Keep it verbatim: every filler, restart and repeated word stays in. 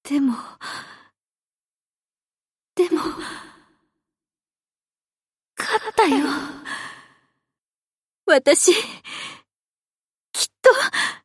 でも、でも、勝ったよ。私、きっと、